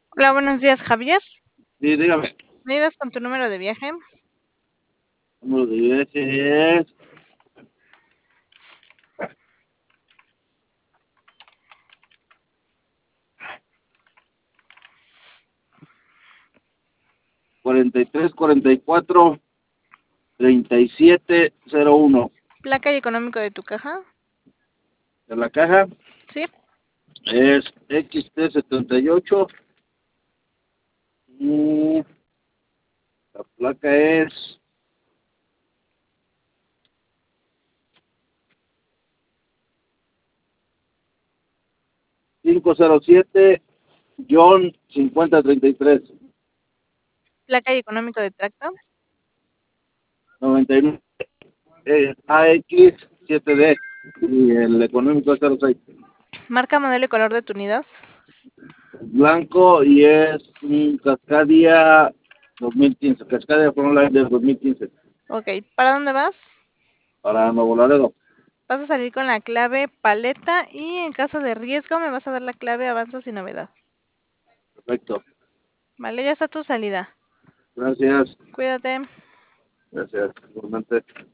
Hola, buenos días, Javier. Sí, dígame. ¿Me ayudas con tu número de viaje? Número de viaje es 43, 44, 37, 01. Placa y económico de tu caja. De la caja Sí. es XT78 y la placa es 507-5033. Placa y económico de tracto. 99 AX7D y el económico es 06. Marca, modelo y color de tu unidad. Blanco y es un Cascadia 2015. Cascadia Frontline del 2015 Ok, ¿para dónde vas? para Nuevo Laredo. Vas a salir con la clave paleta y en caso de riesgo me vas a dar la clave avanza sin novedad. Perfecto. Vale, ya está tu salida. Gracias. Cuídate. Gracias. Igualmente.